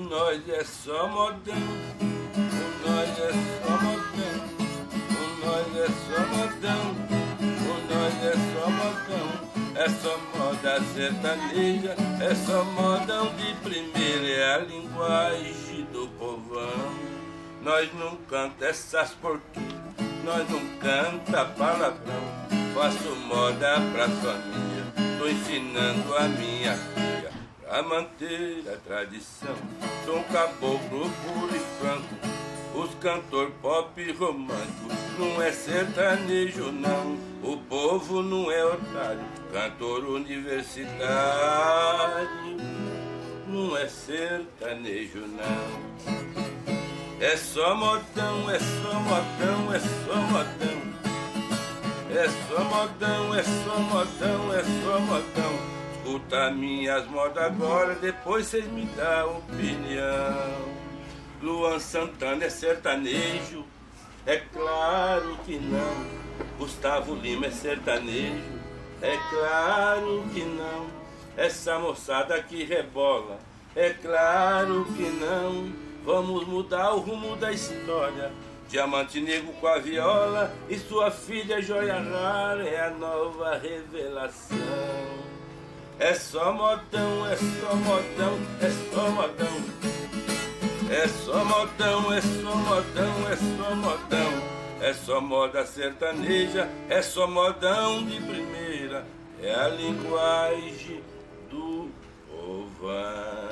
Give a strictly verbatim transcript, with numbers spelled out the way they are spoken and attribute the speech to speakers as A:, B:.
A: nós é só modão, o nós é só modão, o nós é só modão, o nós é só modão. É só moda sertaneja, é só modão de primeira, é a linguagem do povão. Nós não canta essas porquinhas, nós não canta palavrão. Faço moda pra família, tô ensinando a minha filha pra manter a tradição. Sou um caboclo puro e franco, os cantor pop romântico, não é sertanejo não, o povo não é otário, cantor universitário, não é sertanejo não. É só modão, é só modão, é só modão, é só modão, é só modão, é só modão. Escuta minhas modas agora, depois cês me dão opinião. Luan Santana é sertanejo? É claro que não. Gustavo Lima é sertanejo? É claro que não. Essa moçada que rebola? É claro que não. Vamos mudar o rumo da história. Diamante Negro com a viola e sua filha joia rara é a nova revelação. É só modão, é só modão, é só modão. É só modão, é só modão, é só modão. É só moda sertaneja, é só modão de primeira. É a linguagem do povão.